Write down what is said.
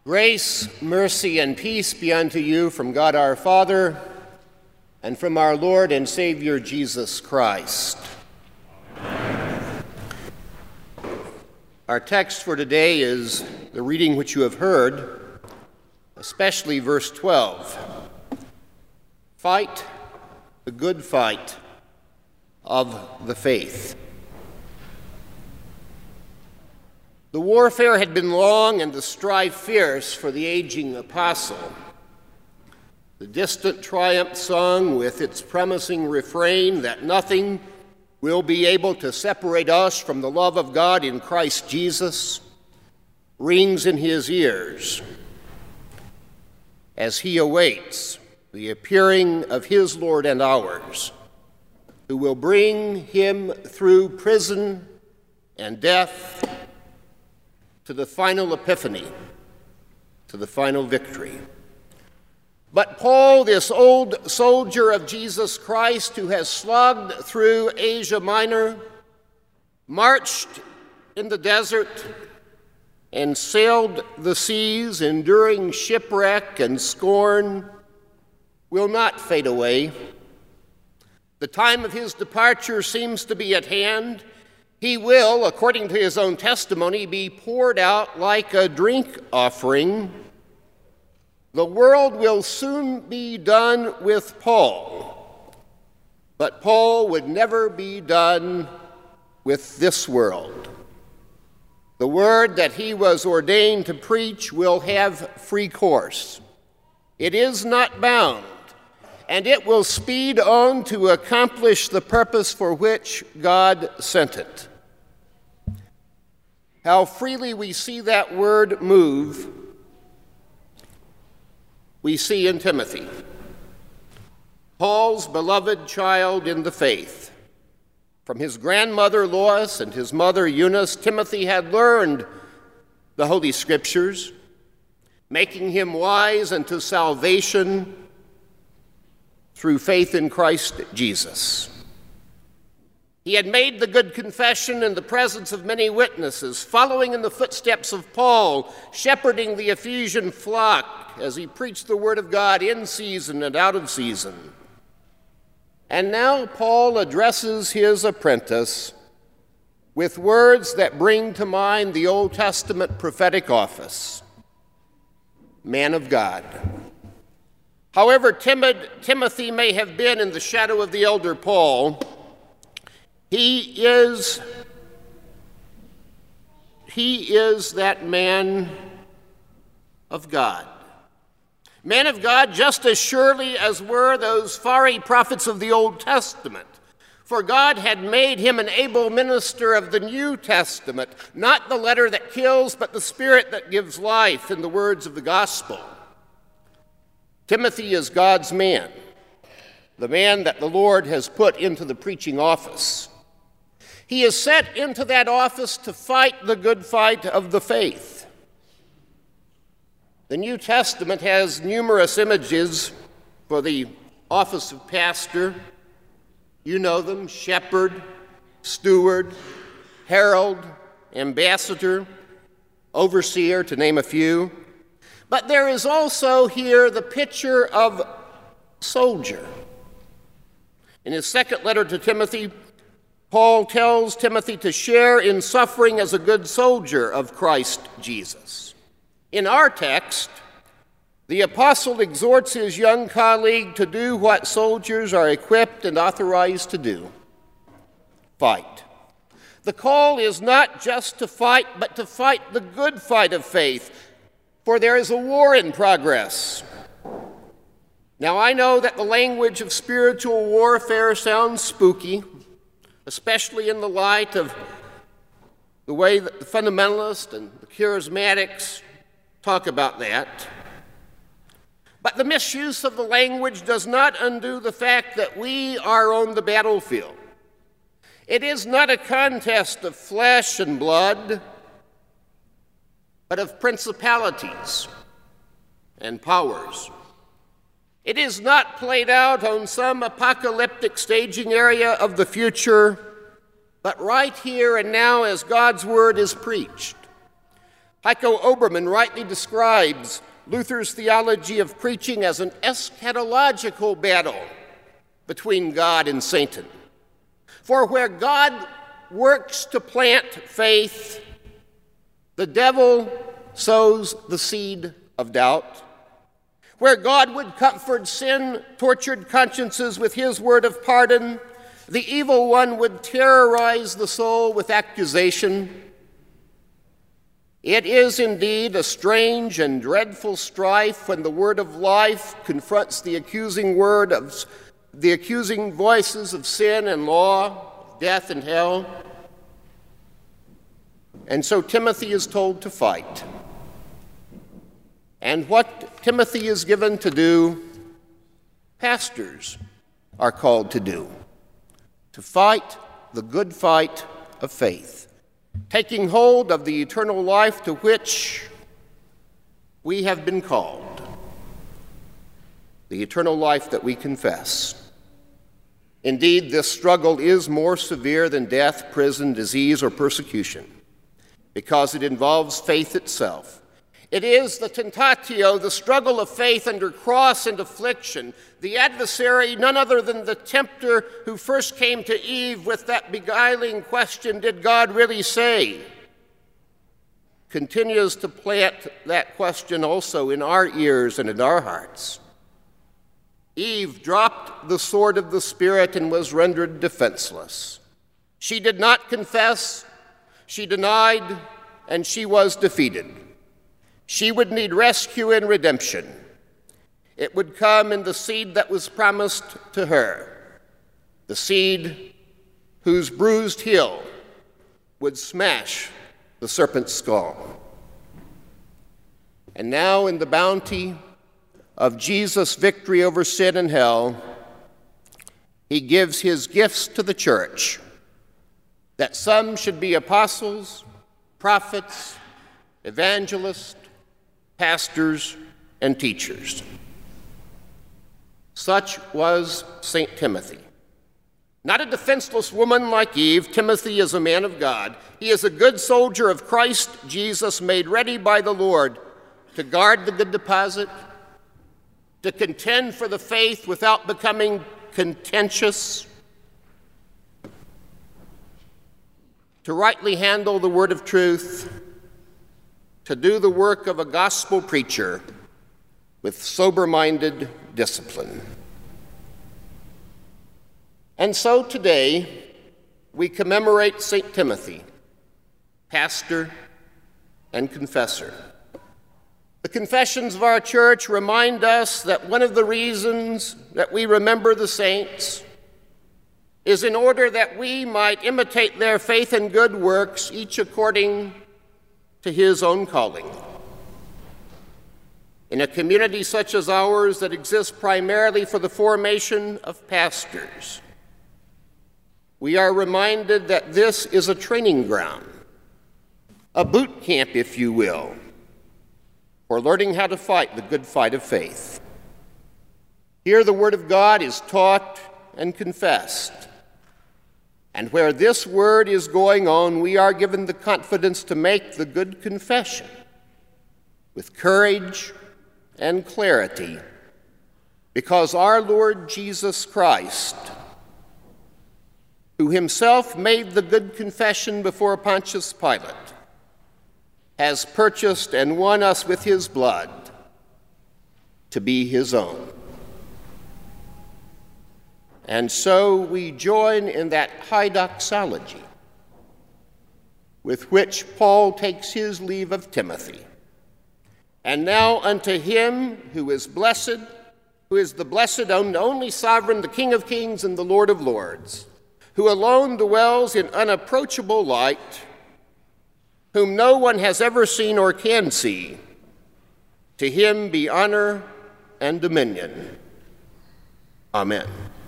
Grace, mercy, and peace be unto you from God our Father and from our Lord and Savior Jesus Christ. Our text for today is the reading which you have heard, especially verse 12. Fight the good fight of the faith. The warfare had been long and the strife fierce for the aging apostle. The distant triumph song with its promising refrain that nothing will be able to separate us from the love of God in Christ Jesus rings in his ears as he awaits the appearing of his Lord and ours, who will bring him through prison and death to the final epiphany, to the final victory. But Paul, this old soldier of Jesus Christ who has slogged through Asia Minor, marched in the desert, and sailed the seas, enduring shipwreck and scorn, will not fade away. The time of his departure seems to be at hand. He will, according to his own testimony, be poured out like a drink offering. The world will soon be done with Paul, but Paul would never be done with this world. The word that he was ordained to preach will have free course. It is not bound, and it will speed on to accomplish the purpose for which God sent it. How freely we see that word move, we see in Timothy, Paul's beloved child in the faith. From his grandmother Lois and his mother Eunice, Timothy had learned the Holy Scriptures, making him wise unto salvation through faith in Christ Jesus. He had made the good confession in the presence of many witnesses, following in the footsteps of Paul, shepherding the Ephesian flock as he preached the word of God in season and out of season. And now Paul addresses his apprentice with words that bring to mind the Old Testament prophetic office, man of God. However timid Timothy may have been in the shadow of the elder Paul, he is that man of God. Man of God just as surely as were those fiery prophets of the Old Testament. For God had made him an able minister of the New Testament, not the letter that kills, but the spirit that gives life in the words of the gospel. Timothy is God's man, the man that the Lord has put into the preaching office. He is set into that office to fight the good fight of the faith. The New Testament has numerous images for the office of pastor. You know them: shepherd, steward, herald, ambassador, overseer, to name a few. But there is also here the picture of soldier. In his second letter to Timothy, Paul tells Timothy to share in suffering as a good soldier of Christ Jesus. In our text, the apostle exhorts his young colleague to do what soldiers are equipped and authorized to do: fight. The call is not just to fight, but to fight the good fight of faith, for there is a war in progress. Now, I know that the language of spiritual warfare sounds spooky, especially in the light of the way that the fundamentalists and the charismatics talk about that. But the misuse of the language does not undo the fact that we are on the battlefield. It is not a contest of flesh and blood, but of principalities and powers. It is not played out on some apocalyptic staging area of the future, but right here and now as God's word is preached. Heiko Obermann rightly describes Luther's theology of preaching as an eschatological battle between God and Satan. For where God works to plant faith, the devil sows the seed of doubt. Where God would comfort sin-tortured consciences with his word of pardon, the evil one would terrorize the soul with accusation. It is indeed a strange and dreadful strife when the word of life confronts the accusing voices of sin and law, death and hell. And so Timothy is told to fight. And what Timothy is given to do, pastors are called to do: to fight the good fight of faith, taking hold of the eternal life to which we have been called, the eternal life that we confess. Indeed, this struggle is more severe than death, prison, disease, or persecution, because it involves faith itself. It is the tentatio, the struggle of faith under cross and affliction. The adversary, none other than the tempter who first came to Eve with that beguiling question, "Did God really say?" continues to plant that question also in our ears and in our hearts. Eve dropped the sword of the Spirit and was rendered defenseless. She did not confess, she denied, and she was defeated. She would need rescue and redemption. It would come in the seed that was promised to her, the seed whose bruised heel would smash the serpent's skull. And now, in the bounty of Jesus' victory over sin and hell, he gives his gifts to the church, that some should be apostles, prophets, evangelists, pastors, and teachers. Such was St. Timothy. Not a defenseless woman like Eve, Timothy is a man of God. He is a good soldier of Christ Jesus, made ready by the Lord to guard the good deposit, to contend for the faith without becoming contentious, to rightly handle the word of truth, to do the work of a gospel preacher with sober-minded discipline. And so today, we commemorate St. Timothy, pastor and confessor. The confessions of our church remind us that one of the reasons that we remember the saints is in order that we might imitate their faith and good works, each according to his own calling. In a community such as ours that exists primarily for the formation of pastors, we are reminded that this is a training ground, a boot camp, if you will, for learning how to fight the good fight of faith. Here the Word of God is taught and confessed. And where this word is going on, we are given the confidence to make the good confession with courage and clarity, because our Lord Jesus Christ, who himself made the good confession before Pontius Pilate, has purchased and won us with his blood to be his own. And so we join in that high doxology with which Paul takes his leave of Timothy. And now unto him who is blessed, who is the blessed and only sovereign, the King of kings and the Lord of lords, who alone dwells in unapproachable light, whom no one has ever seen or can see, to him be honor and dominion. Amen.